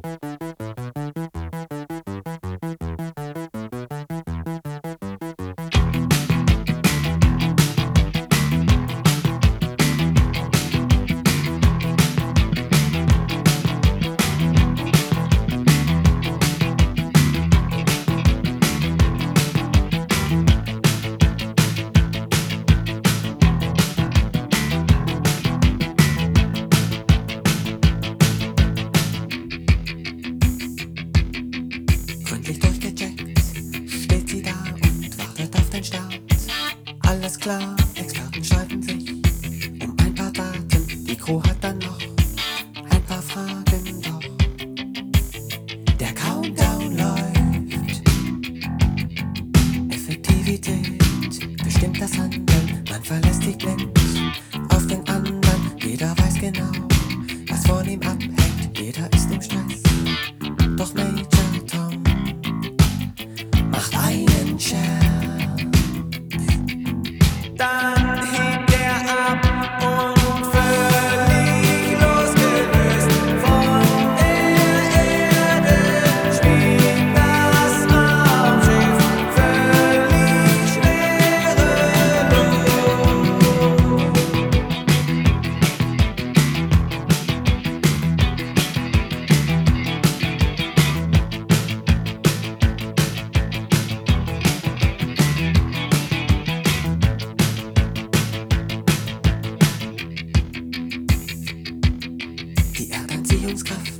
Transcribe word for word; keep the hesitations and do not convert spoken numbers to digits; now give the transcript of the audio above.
Gründlich durchgecheckt, steht sie da und wartet auf den Start. Alles klar, Experten streiten sich um ein paar Daten. Die Crew hat dann noch ein paar Fragen, doch der Countdown läuft. Effektivität bestimmt das Handeln. Man verlässt sich blind auf den anderen. Jeder weiß genau, was von ihm abhängt. Jeder ist im Stress, doch Major Tom macht einen Scherz. Dann hebt er ab und völlig losgelöst von der Erde spielt das Raumschiff völlig schwerelos. Die Erdanziehungskraft